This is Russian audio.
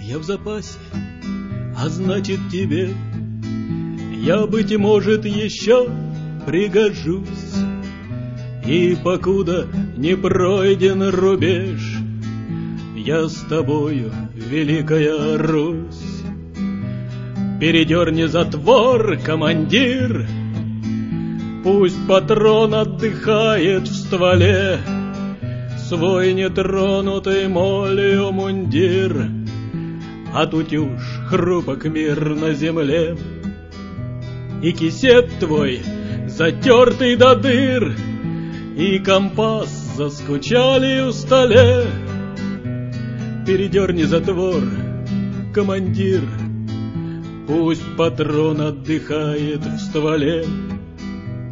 я в запасе, а значит тебе я, быть может, еще пригожусь. И покуда не пройден рубеж, я с тобою, Великая Русь. Передерни затвор, командир, пусть патрон отдыхает в стволе, свой нетронутый молью мундир, а тутюж хрупок мир на земле. И кисет твой, затертый до дыр, и компас заскучали у столе. Передерни затвор, командир, пусть патрон отдыхает в стволе.